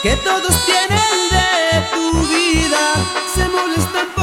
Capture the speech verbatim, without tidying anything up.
que todos tienen de tu vida, se molestan